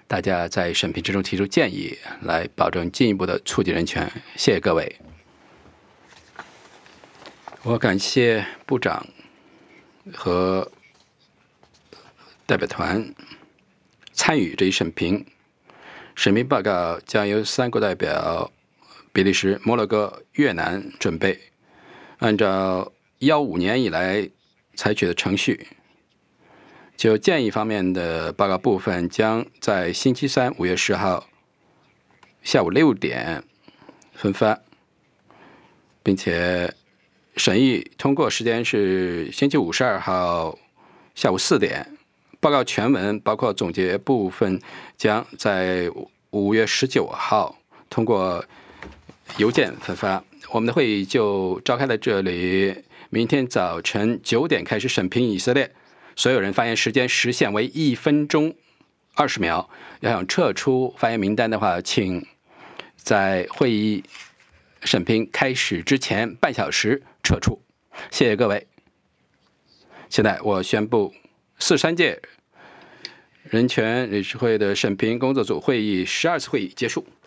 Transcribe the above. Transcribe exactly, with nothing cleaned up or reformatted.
大家在审评之中提出建议，来保证进一步的促进人权。谢谢各位。我感谢部长和代表团参与这一审评。审评报告将由三国代表比利时、摩洛哥、越南准备，按照幺五年以来采取的程序。就建议方面的报告部分，将在星期三五月十号下午六点分发，并且审议通过时间是星期五十二号下午四点。报告全文包括总结部分，将在五月十九号通过邮件分发。我们的会议就召开在这里，明天早晨九点开始审评以色列。所有人发言时间时限为一分钟二十秒。要想撤出发言名单的话，请在会议审评开始之前半小时撤出。谢谢各位。现在我宣布四十三届人权理事会的审评工作组会议十二次会议结束。